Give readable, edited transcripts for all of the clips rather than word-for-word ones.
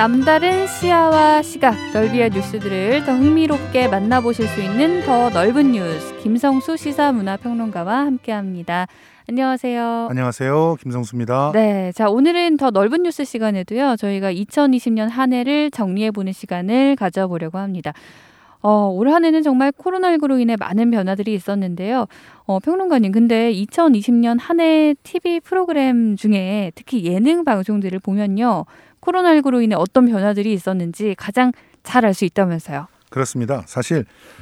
남다른 시야와 시각, 넓이의 뉴스들을 더 흥미롭게 만나보실 수 있는 더 넓은 뉴스, 김성수 시사문화평론가와 함께합니다. 안녕하세요. 안녕하세요. 김성수입니다. 네, 자 오늘은 더 넓은 뉴스 시간에도요. 저희가 2020년 한 해를 정리해보는 시간을 가져보려고 합니다. 올 한 해는 정말 코로나19로 인해 많은 변화들이 있었는데요. 평론가님, 근데 2020년 한 해 TV 프로그램 중에 특히 예능 방송들을 보면요. 코로나19로 인해 어떤 변화들이 있었는지 가장 잘 알 수 있다면서요. 그렇습니다. 사실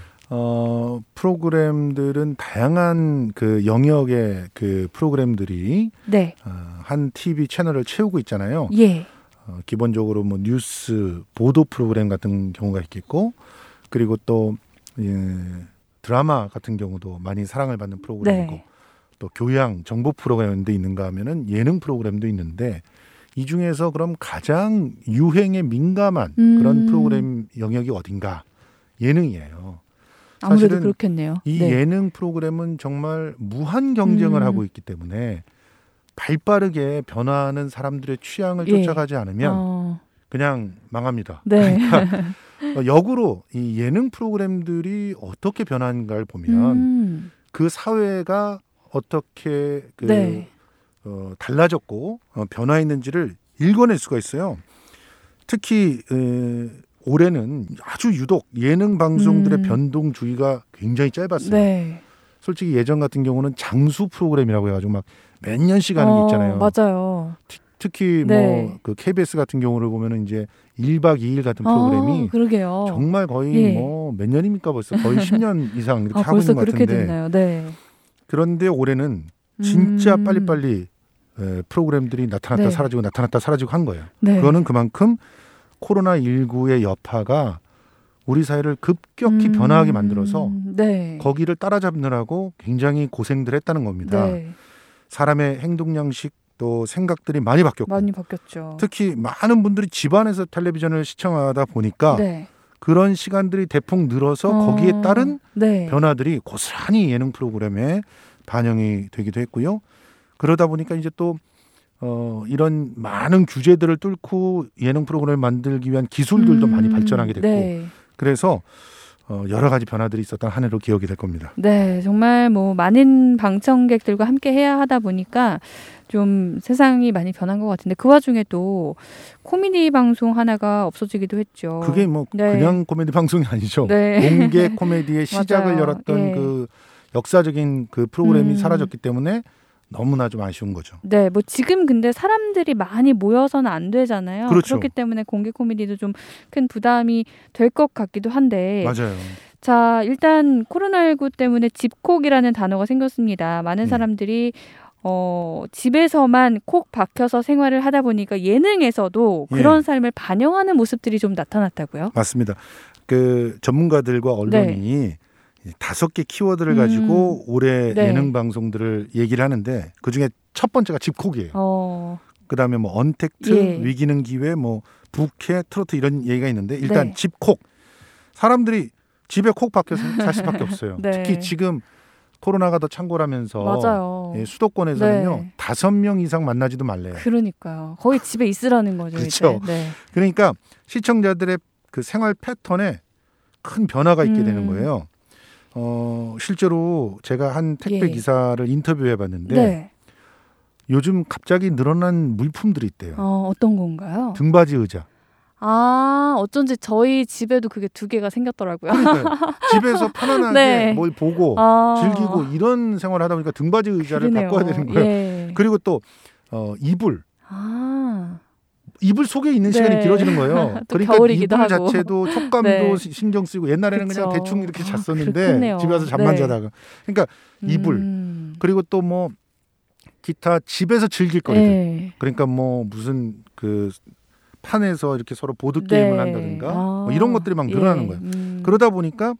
프로그램들은 다양한 그 영역의 그 프로그램들이 네. 한 TV 채널을 채우고 있잖아요. 예. 기본적으로 뭐 뉴스, 보도 프로그램 같은 경우가 있겠고, 그리고 또 드라마 같은 경우도 많이 사랑을 받는 프로그램이고, 네. 또 교양, 정보 프로그램도 있는가 하면은 예능 프로그램도 있는데, 이 중에서 그럼 가장 유행에 민감한 그런 프로그램 영역이 어딘가? 예능이에요. 아무래도 그렇겠네요. 이 네. 예능 프로그램은 정말 무한 경쟁을 하고 있기 때문에 발빠르게 변화하는 사람들의 취향을 쫓아가지 않으면 그냥 망합니다. 네. 그러니까 역으로 이 예능 프로그램들이 어떻게 변한가를 보면 그 사회가 어떻게 달라졌고 변화했는지를 읽어낼 수가 있어요. 특히 올해는 아주 유독 예능 방송들의 변동 주기가 굉장히 짧았어요. 네. 솔직히 예전 같은 경우는 장수 프로그램이라고 해가지고 막 몇 년씩 하는 게 있잖아요. 맞아요. 특히 뭐 그 KBS 같은 경우를 보면은 이제 1박 2일 같은 프로그램이 그러게요. 정말 거의 뭐 몇 년입니까 벌써 거의 10년 이상 이렇게 하고 있는 것 같은데. 벌써 그렇게 됐나요? 네. 그런데 올해는 진짜 빨리빨리 프로그램들이 나타났다 사라지고 나타났다 사라지고 한 거예요. 네. 그거는 그만큼 코로나19의 여파가 우리 사회를 급격히 변화하게 만들어서 거기를 따라잡느라고 굉장히 고생들 했다는 겁니다. 네. 사람의 행동 양식 또 생각들이 많이 바뀌었고 많이 바뀌었죠. 특히 많은 분들이 집안에서 텔레비전을 시청하다 보니까 그런 시간들이 대폭 늘어서 거기에 따른 변화들이 고스란히 예능 프로그램에 반영이 되기도 했고요. 그러다 보니까 이제 또 이런 많은 규제들을 뚫고 예능 프로그램을 만들기 위한 기술들도 많이 발전하게 됐고 그래서 여러 가지 변화들이 있었던 한 해로 기억이 될 겁니다. 네, 정말 뭐 많은 방청객들과 함께 해야 하다 보니까 좀 세상이 많이 변한 것 같은데 그 와중에 또 코미디 방송 하나가 없어지기도 했죠. 그게 뭐 그냥 코미디 방송이 아니죠. 공개 코미디의 시작을 열었던 그 역사적인 그 프로그램이 사라졌기 때문에 너무나 좀 아쉬운 거죠. 네, 뭐 지금 근데 사람들이 많이 모여서는 안 되잖아요. 그렇죠. 그렇기 때문에 공개 코미디도 좀 큰 부담이 될 것 같기도 한데. 맞아요. 자, 일단 코로나19 때문에 집콕이라는 단어가 생겼습니다. 많은 사람들이 집에서만 콕 박혀서 생활을 하다 보니까 예능에서도 그런 삶을 반영하는 모습들이 좀 나타났다고요? 맞습니다. 그 전문가들과 언론이 5개 키워드를 가지고 올해 예능 방송들을 얘기를 하는데 그중에 첫 번째가 집콕이에요. 그다음에 뭐 언택트, 위기는 기회, 뭐 부캐, 트로트 이런 얘기가 있는데 일단 집콕. 사람들이 집에 콕 박혀서 살 수밖에 없어요. 특히 지금 코로나가 더 창궐하면서 수도권에서는요 5명 이상 만나지도 말래요. 그러니까요. 거의 집에 있으라는 거죠. 그렇죠. 이제. 그러니까 시청자들의 그 생활 패턴에 큰 변화가 있게 되는 거예요. 실제로 제가 한 택배 기사를 인터뷰해봤는데 요즘 갑자기 늘어난 물품들이 있대요. 어떤 건가요? 등받이 의자. 어쩐지 저희 집에도 그게 2개가 생겼더라고요. 그러니까요. 집에서 편안하게 뭘 보고 즐기고 이런 생활을 하다 보니까 등받이 의자를 바꿔야 되는 거예요. 그리고 또 이불. 이불 속에 있는 시간이 길어지는 거예요. 그러니까 이불 하고. 자체도 촉감도 신경 쓰이고 옛날에는 그냥 대충 이렇게 잤었는데 집에 와서 잠만 자다가 그러니까 이불 그리고 또 뭐 기타 집에서 즐길 거리들 그러니까 뭐 무슨 그 판에서 이렇게 서로 보드 게임을 한다든가 뭐 이런 것들이 막 늘어나는 거예요. 그러다 보니까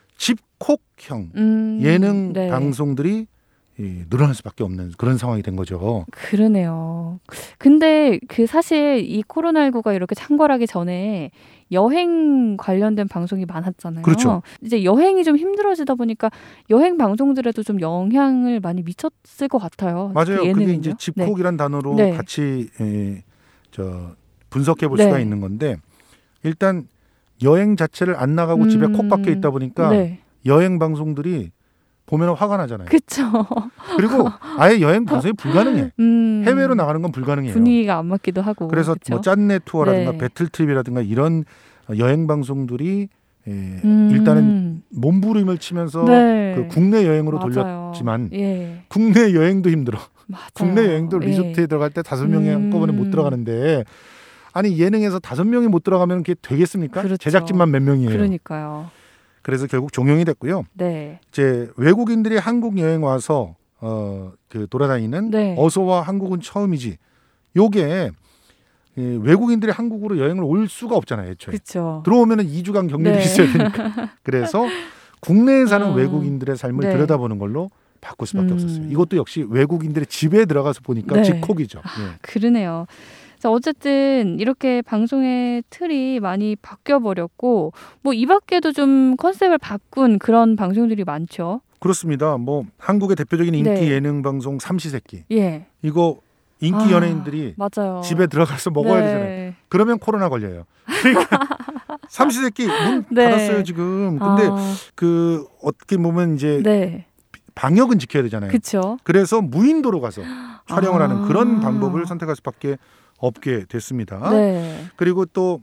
집콕형 예능 방송들이 늘어날 수밖에 없는 그런 상황이 된 거죠. 그러네요. 근데 그 사실 이 코로나19가 이렇게 창궐하기 전에 여행 관련된 방송이 많았잖아요. 그렇죠. 이제 여행이 좀 힘들어지다 보니까 여행 방송들에도 좀 영향을 많이 미쳤을 것 같아요. 맞아요. 그 그게 이제 집콕이란 단어로 같이 분석해 볼 네. 수가 있는 건데 일단 여행 자체를 안 나가고 집에 콕 박혀 있다 보니까 네. 여행 방송들이 보면 화가 나잖아요. 그렇죠. 그리고 아예 여행 방송이 불가능해. 해외로 나가는 건 불가능해요. 분위기가 안 맞기도 하고. 그래서 그쵸? 뭐 짠내 투어라든가 네. 배틀트립이라든가 이런 여행 방송들이 일단은 몸부림을 치면서 네. 그 국내 여행으로 맞아요. 돌렸지만 예. 국내 여행도 힘들어. 맞아요. 국내 여행도 예. 리조트에 들어갈 때 5명이 한꺼번에 못 들어가는데 아니 예능에서 5명이 못 들어가면 그게 되겠습니까? 그렇죠. 제작진만 몇 명이에요. 그러니까요. 그래서 결국 종영이 됐고요. 네. 이제 외국인들이 한국 여행 와서 그 돌아다니는 네. 어서와 한국은 처음이지. 요게 외국인들이 한국으로 여행을 올 수가 없잖아요. 애초에. 그렇죠. 들어오면은 2주간 격리돼 네. 있어야 되니까. 그래서 국내에 사는 외국인들의 삶을 네. 들여다보는 걸로 바꿀 수밖에 없었어요. 이것도 역시 외국인들의 집에 들어가서 보니까 네. 직콕이죠. 예. 그러네요. 자, 어쨌든 이렇게 방송의 틀이 많이 바뀌어 버렸고 뭐 이 밖에도 좀 컨셉을 바꾼 그런 방송들이 많죠. 그렇습니다. 뭐 한국의 대표적인 인기 네. 예능 방송 삼시세끼. 예. 이거 인기 연예인들이 맞아요. 집에 들어가서 먹어야 네. 되잖아요. 그러면 코로나 걸려요. 그러니까 삼시세끼 문 네. 닫았어요 지금. 근데 그 어떻게 보면 이제 네. 방역은 지켜야 되잖아요. 그렇죠. 그래서 무인도로 가서 촬영을 하는 그런 방법을 선택할 수밖에 없게 됐습니다. 네. 그리고 또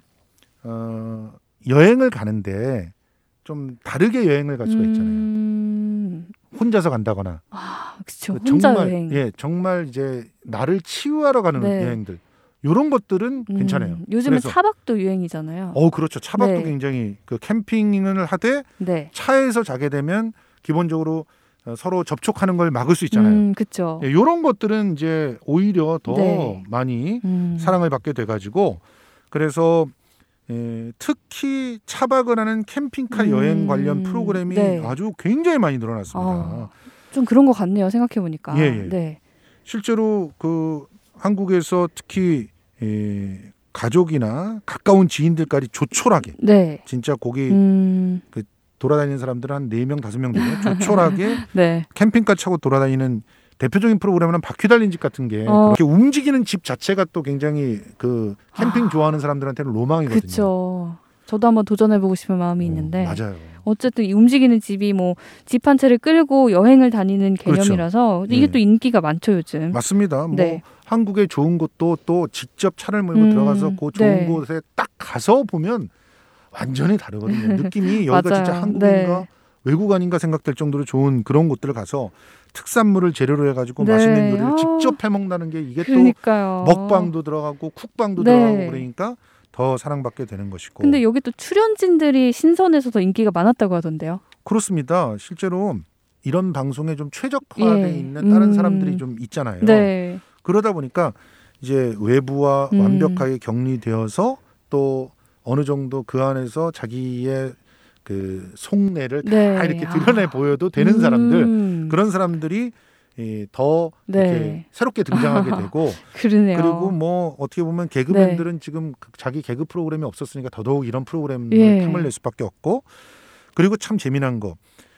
여행을 가는데 좀 다르게 여행을 갈 수가 있잖아요. 혼자서 간다거나. 그렇죠. 혼자 정말 여행. 예, 정말 이제 나를 치유하러 가는 네. 여행들. 이런 것들은 괜찮아요. 요즘은 그래서, 차박도 유행이잖아요. 그렇죠. 차박도 네. 굉장히 그 캠핑을 하되 네. 차에서 자게 되면 기본적으로 서로 접촉하는 걸 막을 수 있잖아요. 그렇죠. 예, 이런 것들은 이제 오히려 더 네. 많이 사랑을 받게 돼가지고 그래서 특히 차박을 하는 캠핑카 여행 관련 프로그램이 네. 아주 굉장히 많이 늘어났습니다. 좀 그런 것 같네요. 생각해 보니까. 예. 네. 실제로 그 한국에서 특히 가족이나 가까운 지인들까지 조촐하게 네. 진짜 거기 그 돌아다니는 사람들 한 4명 5명 되고 조촐하게 네. 캠핑카 차고 돌아다니는 대표적인 프로그램은 바퀴 달린 집 같은 게 그렇게 움직이는 집 자체가 또 굉장히 그 캠핑 좋아하는 사람들한테는 로망이거든요. 그렇죠. 저도 한번 도전해보고 싶은 마음이 있는데 맞아요. 어쨌든 이 움직이는 집이 뭐 집 한 채를 끌고 여행을 다니는 개념이라서 그렇죠. 이게 네. 또 인기가 많죠 요즘. 맞습니다. 뭐 네. 한국의 좋은 곳도 또 직접 차를 몰고 들어가서 그 좋은 네. 곳에 딱 가서 보면 완전히 다르거든요. 느낌이 여기가 맞아요. 진짜 한국인가 네. 외국 아닌가 생각될 정도로 좋은 그런 곳들을 가서 특산물을 재료로 해가지고 네. 맛있는 요리를 직접 해먹는다는 게 이게 그러니까요. 또 먹방도 들어가고 쿡방도 네. 들어가고 그러니까 더 사랑받게 되는 것이고. 근데 여기 또 출연진들이 신선해서 더 인기가 많았다고 하던데요. 그렇습니다. 실제로 이런 방송에 좀 최적화되어 예. 있는 다른 사람들이 좀 있잖아요. 네. 그러다 보니까 이제 외부와 완벽하게 격리되어서 또 어느 정도 그 안에서 자기의 그 속내를 네. 다 이렇게 드러내 보여도 되는 사람들, 그런 사람들이 더 네. 이렇게 새롭게 등장하게 되고 그러네요. 그리고 뭐 어떻게 보면 개그맨들은 지금 자기 개그 프로그램이 없었으니까 더더욱 이런 프로그램을 예. 탐을 낼 수밖에 없고 그리고 참 재미난 거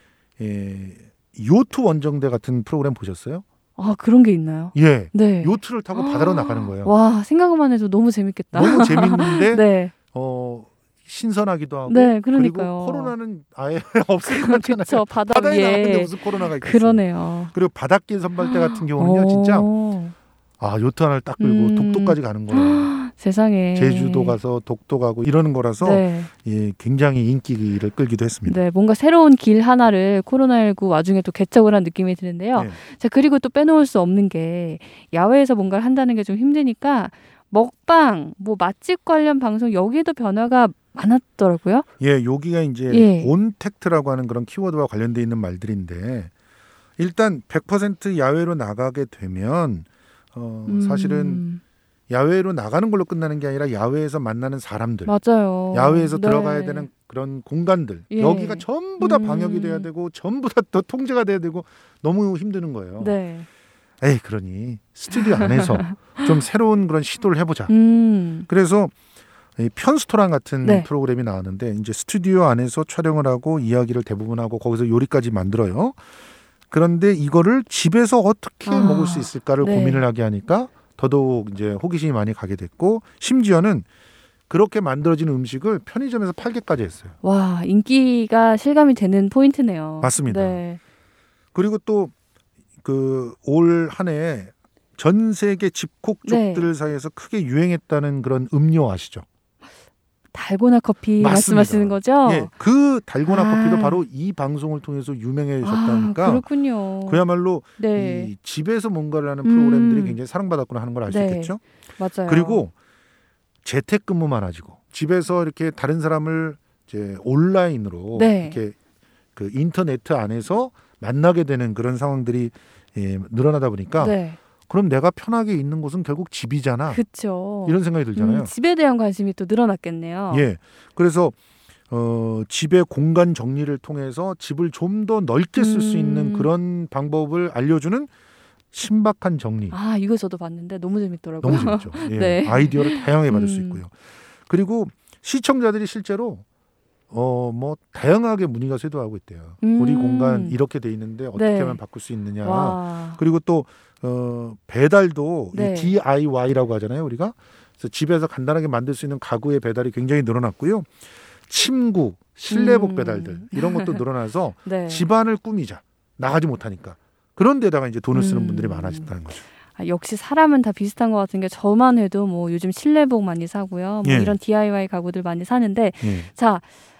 요트 원정대 같은 프로그램 보셨어요? 아 그런 게 있나요? 예. 네. 요트를 타고 바다로 나가는 거예요. 와 생각만 해도 너무 재밌겠다. 너무 재밌는데 네. 신선하기도 하고 네, 그러니까요. 그리고 코로나는 아예 없을 것 같잖아요. 그렇죠. 바다 바다에 나갔는데 위에. 무슨 코로나가 있겠어요. 그러네요. 그리고 바닷길 선발대 같은 경우는요. 진짜 요트 하나를 딱 끌고 독도까지 가는 거예요. 세상에. 제주도 가서 독도 가고 이러는 거라서 네. 예, 굉장히 인기를 끌기도 했습니다. 네, 뭔가 새로운 길 하나를 코로나19 와중에 또 개척을 한 느낌이 드는데요. 네. 자, 그리고 또 빼놓을 수 없는 게 야외에서 뭔가를 한다는 게 좀 힘드니까 먹방, 뭐 맛집 관련 방송 여기에도 변화가 많았더라고요. 예, 여기가 이제 예. 온택트라고 하는 그런 키워드와 관련돼 있는 말들인데 일단 100% 야외로 나가게 되면 사실은 야외로 나가는 걸로 끝나는 게 아니라 야외에서 만나는 사람들, 맞아요. 야외에서 네. 들어가야 되는 그런 공간들 예. 여기가 전부 다 방역이 돼야 되고 전부 다 또 통제가 돼야 되고 너무 힘드는 거예요. 네. 에이 그러니 스튜디오 안에서 좀 새로운 그런 시도를 해보자. 그래서 이 편스토랑 같은 네. 프로그램이 나왔는데 이제 스튜디오 안에서 촬영을 하고 이야기를 대부분 하고 거기서 요리까지 만들어요. 그런데 이거를 집에서 어떻게 먹을 수 있을까를 네. 고민을 하게 하니까 더더욱 이제 호기심이 많이 가게 됐고 심지어는 그렇게 만들어진 음식을 편의점에서 팔기까지 했어요. 와, 인기가 실감이 되는 포인트네요. 맞습니다. 네. 그리고 또 그 올 한 해 전 세계 집콕족들 네. 사이에서 크게 유행했다는 그런 음료 아시죠? 달고나 커피 맞습니다. 말씀하시는 거죠? 예, 그 달고나 커피도 바로 이 방송을 통해서 유명해졌다니까. 그렇군요. 그야말로 네. 이 집에서 뭔가를 하는 프로그램들이 굉장히 사랑받았구나 하는 걸 알 수 네. 있겠죠. 맞아요. 그리고 재택근무 많아지고 집에서 이렇게 다른 사람을 이제 온라인으로 네. 이렇게 그 인터네트 안에서 만나게 되는 그런 상황들이 늘어나다 보니까 네. 그럼 내가 편하게 있는 곳은 결국 집이잖아. 그렇죠. 이런 생각이 들잖아요. 집에 대한 관심이 또 늘어났겠네요. 예. 그래서 집의 공간 정리를 통해서 집을 좀 더 넓게 쓸 수 있는 그런 방법을 알려주는 신박한 정리. 아, 이거 저도 봤는데 너무 재밌더라고요. 너무 재밌죠. 예. 네. 아이디어를 다양하게 받을 수 있고요. 그리고 시청자들이 실제로 뭐 다양하게 문의가 쇄도하고 있대요. 우리 공간 이렇게 돼 있는데 어떻게 네. 하면 바꿀 수 있느냐. 와. 그리고 또 배달도 네. 이 DIY라고 하잖아요. 우리가 그래서 집에서 간단하게 만들 수 있는 가구의 배달이 굉장히 늘어났고요. 침구, 실내복 배달들 이런 것도 늘어나서 네. 집안을 꾸미자. 나가지 못하니까. 그런 데다가 이제 돈을 쓰는 분들이 많아진다는 거죠. 아, 역시 사람은 다 비슷한 것 같은 게 저만 해도 뭐 요즘 실내복 많이 사고요. 뭐 예. 이런 DIY 가구들 많이 사는데 예. 자,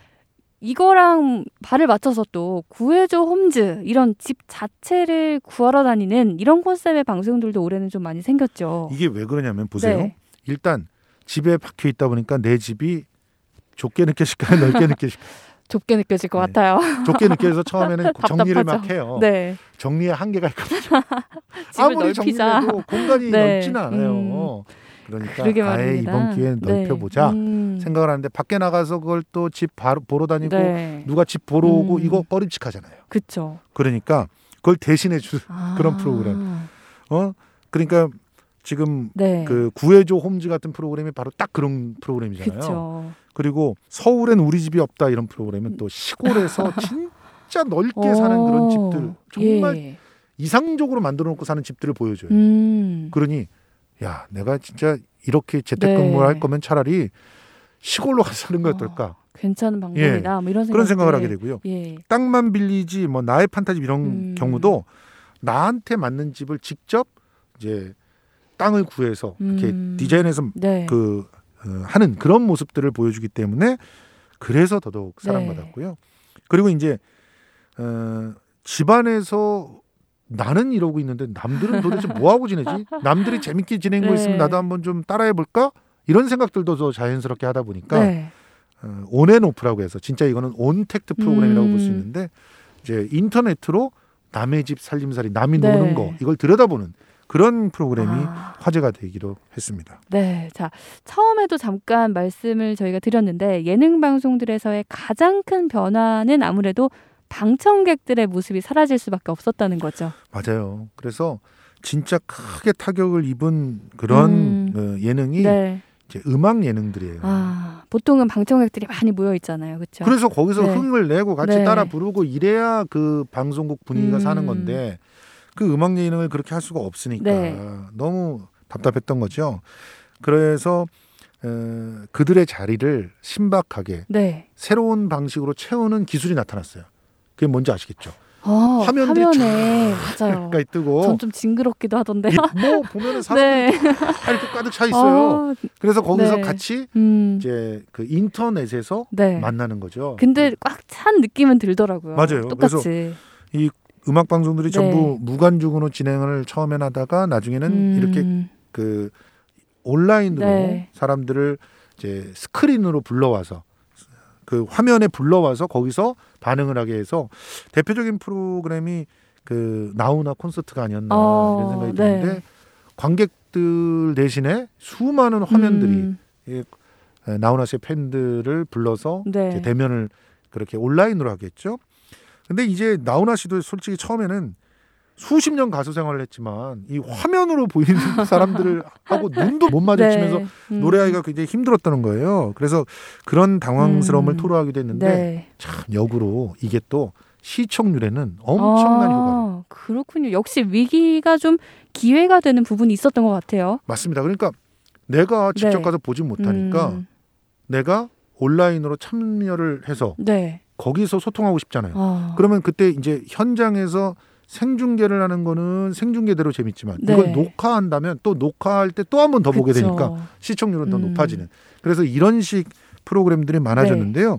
이거랑 발을 맞춰서 또 구해줘 홈즈 이런 집 자체를 구하러 다니는 이런 콘셉트의 방송들도 올해는 좀 많이 생겼죠. 이게 왜 그러냐면 보세요. 네. 일단 집에 박혀 있다 보니까 내 집이 좁게 느껴질까요? 넓게 느껴질까요? 좁게 느껴질 것 네. 같아요. 좁게 느껴져서 처음에는 정리를 막 해요. 네. 정리의 한계가 있거든요. 집을 아무리 넓히자. 정리해도 공간이 네. 넓지는 않아요. 그러니까 그러게 아예 말입니다. 이번 기회에 넓혀보자 네. 생각을 하는데 밖에 나가서 그걸 또 집 보러 다니고 네. 누가 집 보러 오고 이거 꺼림칙하잖아요. 그렇죠. 그러니까 그걸 대신해 줄 그런 프로그램. 그러니까 지금 네. 그 구해줘 홈즈 같은 프로그램이 바로 딱 그런 프로그램이잖아요. 그렇죠. 그리고 서울엔 우리 집이 없다 이런 프로그램은 또 시골에서 진짜 넓게 사는 그런 집들 정말 예. 이상적으로 만들어 놓고 사는 집들을 보여줘요. 그러니 야 내가 진짜 이렇게 재택근무를 네. 할 거면 차라리 시골로 가서 사는 게 어떨까. 괜찮은 방법이다. 뭐 이런 그런 생각을 하게 되고요. 예. 땅만 빌리지 뭐 나의 판타지 이런 경우도 나한테 맞는 집을 직접 이제 땅을 구해서 이렇게 디자인해서 네. 하는 그런 모습들을 보여주기 때문에 그래서 더더욱 사랑받았고요. 네. 그리고 이제 집안에서 나는 이러고 있는데 남들은 도대체 뭐 하고 지내지? 남들이 재밌게 지내는 거 있으면 나도 한번 좀 따라해 볼까? 이런 생각들도 더 자연스럽게 하다 보니까 네. 온앤오프라고 해서 진짜 이거는 온택트 프로그램이라고 볼 수 있는데 이제 인터넷으로 남의 집 살림살이 남이 노는 거 이걸 들여다보는 그런 프로그램이 화제가 되기로 했습니다. 네, 자 처음에도 잠깐 말씀을 저희가 드렸는데 예능 방송들에서의 가장 큰 변화는 아무래도 방청객들의 모습이 사라질 수밖에 없었다는 거죠. 맞아요. 그래서 진짜 크게 타격을 입은 그런 예능이 이제 음악 예능들이에요. 보통은 방청객들이 많이 모여 있잖아요, 그렇죠? 그래서 거기서 흥을 내고 같이 따라 부르고 이래야 그 방송국 분위기가 사는 건데 그 음악 예능을 그렇게 할 수가 없으니까 너무 답답했던 거죠. 그래서 그들의 자리를 신박하게 새로운 방식으로 채우는 기술이 나타났어요. 그게 뭔지 아시겠죠? 화면에 맞아요. 뜨고 전 좀 징그럽기도 하던데요. 뭐 보면은 사람들이 이렇게 가득 차 있어요. 그래서 거기서 같이 이제 그 인터넷에서 만나는 거죠. 근데 꽉 찬 느낌은 들더라고요. 맞아요. 똑같이. 그래서 이 음악 방송들이 전부 무관중으로 진행을 처음엔 하다가 나중에는 이렇게 그 온라인으로 사람들을 이제 스크린으로 불러와서 그 화면에 불러와서 거기서 반응을 하게 해서 대표적인 프로그램이 그 나훈아 콘서트가 아니었나 이런 생각이 드는데 관객들 대신에 수많은 화면들이 나훈아 씨의 팬들을 불러서 이제 대면을 그렇게 온라인으로 하겠죠. 근데 이제 나훈아 씨도 솔직히 처음에는 수십 년 가수 생활을 했지만 이 화면으로 보이는 사람들을 하고 눈도 못 마주치면서 노래하기가 굉장히 힘들었다는 거예요. 그래서 그런 당황스러움을 토로하기도 했는데 참 역으로 이게 또 시청률에는 엄청난 효과를. 그렇군요. 역시 위기가 좀 기회가 되는 부분이 있었던 것 같아요. 맞습니다. 그러니까 내가 직접 가서 보지 못하니까 내가 온라인으로 참여를 해서 거기서 소통하고 싶잖아요. 그러면 그때 이제 현장에서 생중계를 하는 거는 생중계대로 재밌지만 이걸 녹화한다면 또 녹화할 때 또 한 번 더 보게 되니까 시청률은 더 높아지는. 그래서 이런 식 프로그램들이 많아졌는데요.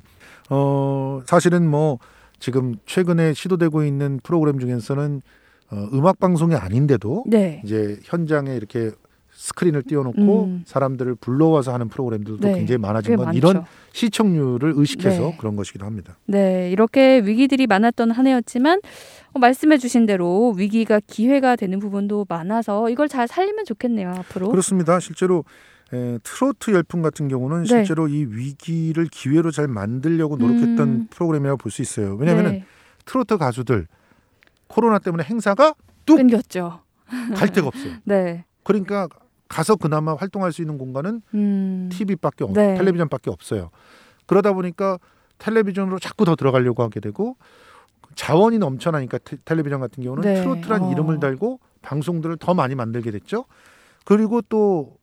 사실은 뭐 지금 최근에 시도되고 있는 프로그램 중에서는 음악 방송이 아닌데도 이제 현장에 이렇게 스크린을 띄워놓고 사람들을 불러와서 하는 프로그램들도 굉장히 많아진 건 이런 시청률을 의식해서 그런 것이기도 합니다. 네, 이렇게 위기들이 많았던 한 해였지만 말씀해 주신 대로 위기가 기회가 되는 부분도 많아서 이걸 잘 살리면 좋겠네요, 앞으로. 그렇습니다. 실제로 트로트 열풍 같은 경우는 실제로 이 위기를 기회로 잘 만들려고 노력했던 프로그램이라고 볼 수 있어요. 왜냐하면 트로트 가수들 코로나 때문에 행사가 뚝 끊겼죠. 갈 데가 없어요. 그러니까 가서 그나마 활동할 수 있는 공간은 TV밖에 텔레비전밖에 없어요. 그러다 보니까 텔레비전으로 자꾸 더 들어가려고 하게 되고 자원이 넘쳐나니까 텔레비전 같은 경우는 트로트란 이름을 달고 방송들을 더 많이 만들게 됐죠. 그리고 또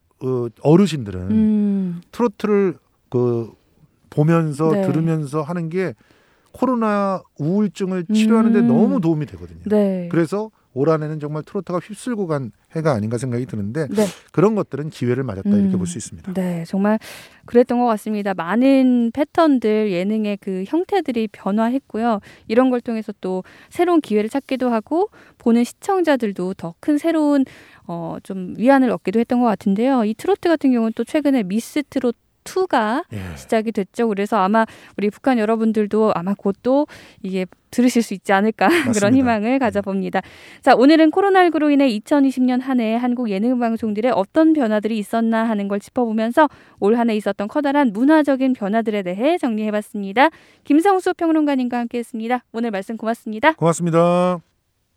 어르신들은 트로트를 보면서 들으면서 하는 게 코로나 우울증을 치료하는 데 너무 도움이 되거든요. 그래서 올 한해는 정말 트로트가 휩쓸고 간 해가 아닌가 생각이 드는데 그런 것들은 기회를 맞았다 이렇게 볼 수 있습니다. 네, 정말 그랬던 것 같습니다. 많은 패턴들, 예능의 그 형태들이 변화했고요. 이런 걸 통해서 또 새로운 기회를 찾기도 하고 보는 시청자들도 더 큰 새로운 좀 위안을 얻기도 했던 것 같은데요. 이 트로트 같은 경우는 또 최근에 미스 트롯 2가 시작이 됐죠. 그래서 아마 우리 북한 여러분들도 아마 곧 또 이게 들으실 수 있지 않을까 그런 희망을 가져봅니다. 자, 오늘은 코로나19로 인해 2020년 한 해 한국 예능 방송들의 어떤 변화들이 있었나 하는 걸 짚어보면서 올 한 해 있었던 커다란 문화적인 변화들에 대해 정리해봤습니다. 김성수 평론가님과 함께했습니다. 오늘 말씀 고맙습니다. 고맙습니다.